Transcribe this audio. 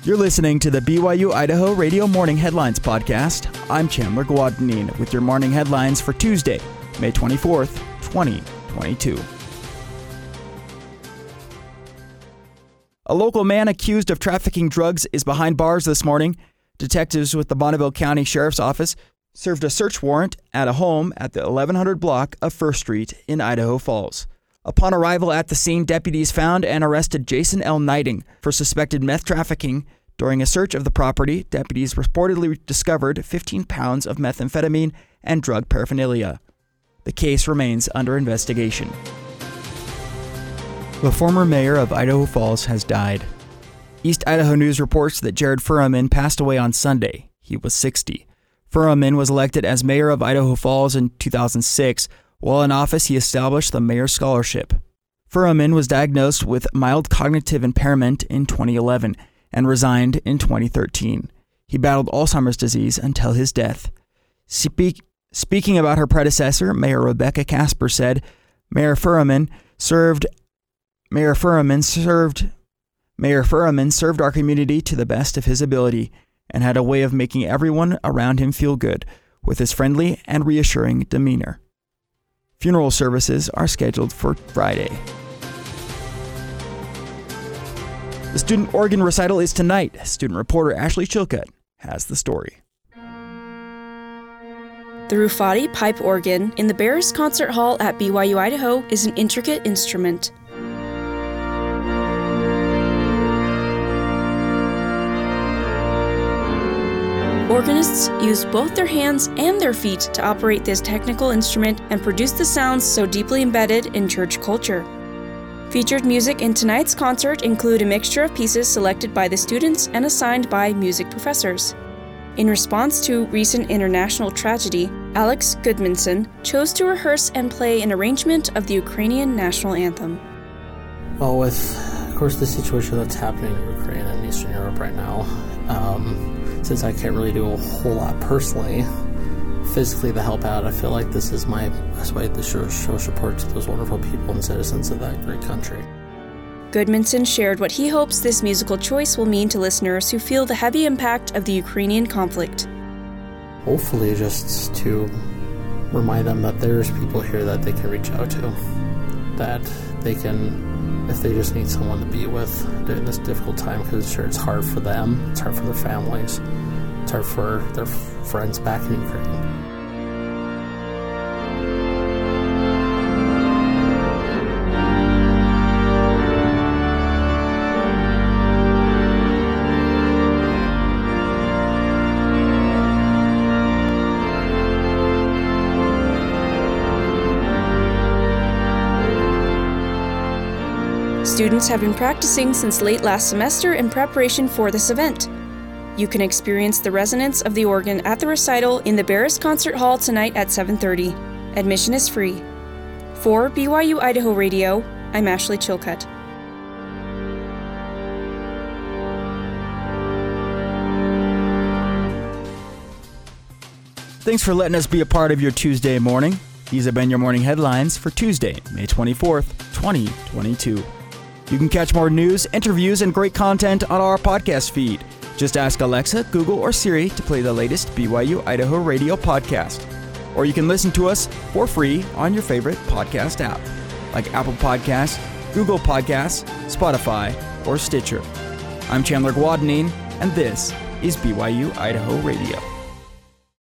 You're listening to the BYU Idaho Radio Morning Headlines Podcast. I'm Chandler Guadagnine with your morning headlines for Tuesday, May 24th, 2022. A local man accused of trafficking drugs is behind bars this morning. Detectives with the Bonneville County Sheriff's Office served a search warrant at a home at the 1100 block of First Street in Idaho Falls. Upon arrival at the scene, deputies found and arrested Jason L. Knighting for suspected meth trafficking. During a search of the property, deputies reportedly discovered 15 pounds of methamphetamine and drug paraphernalia. The case remains under investigation. The former mayor of Idaho Falls has died. East Idaho News reports that Jared Furman passed away on Sunday. He was 60. Furman was elected as mayor of Idaho Falls in 2006. While in office, he established the Mayor's Scholarship. Furman was diagnosed with mild cognitive impairment in 2011 and resigned in 2013. He battled Alzheimer's disease until his death. Speaking about her predecessor, Mayor Rebecca Casper said, Mayor Furman served our community to the best of his ability and had a way of making everyone around him feel good with his friendly and reassuring demeanor. Funeral services are scheduled for Friday. The Student Organ Recital is tonight. Student reporter Ashley Chilcutt has the story. The Rufati pipe organ in the Bears Concert Hall at BYU Idaho is an intricate instrument. Organists use both their hands and their feet to operate this technical instrument and produce the sounds so deeply embedded in church culture. Featured music in tonight's concert include a mixture of pieces selected by the students and assigned by music professors. In response to recent international tragedy, Alex Gudmundsson chose to rehearse and play an arrangement of the Ukrainian national anthem. Well, with, of course, the situation that's happening in Ukraine and Eastern Europe right now, since I can't really do a whole lot personally, physically to help out, I feel like this is my best way to show support to those wonderful people and citizens of that great country. Gudmundsson shared what he hopes this musical choice will mean to listeners who feel the heavy impact of the Ukrainian conflict. Hopefully just to remind them that there's people here that they can reach out to, that they can, if they just need someone to be with during this difficult time, because sure, it's hard for them, it's hard for their families, it's hard for their friends back in Ukraine. Students have been practicing since late last semester in preparation for this event. You can experience the resonance of the organ at the recital in the Bears Concert Hall tonight at 7:30. Admission is free. For BYU Idaho Radio, I'm Ashley Chilcutt. Thanks for letting us be a part of your Tuesday morning. These have been your morning headlines for Tuesday, May 24th, 2022. You can catch more news, interviews, and great content on our podcast feed. Just ask Alexa, Google, or Siri to play the latest BYU Idaho Radio podcast. Or you can listen to us for free on your favorite podcast app, like Apple Podcasts, Google Podcasts, Spotify, or Stitcher. I'm Chandler Guadagnine, and this is BYU Idaho Radio.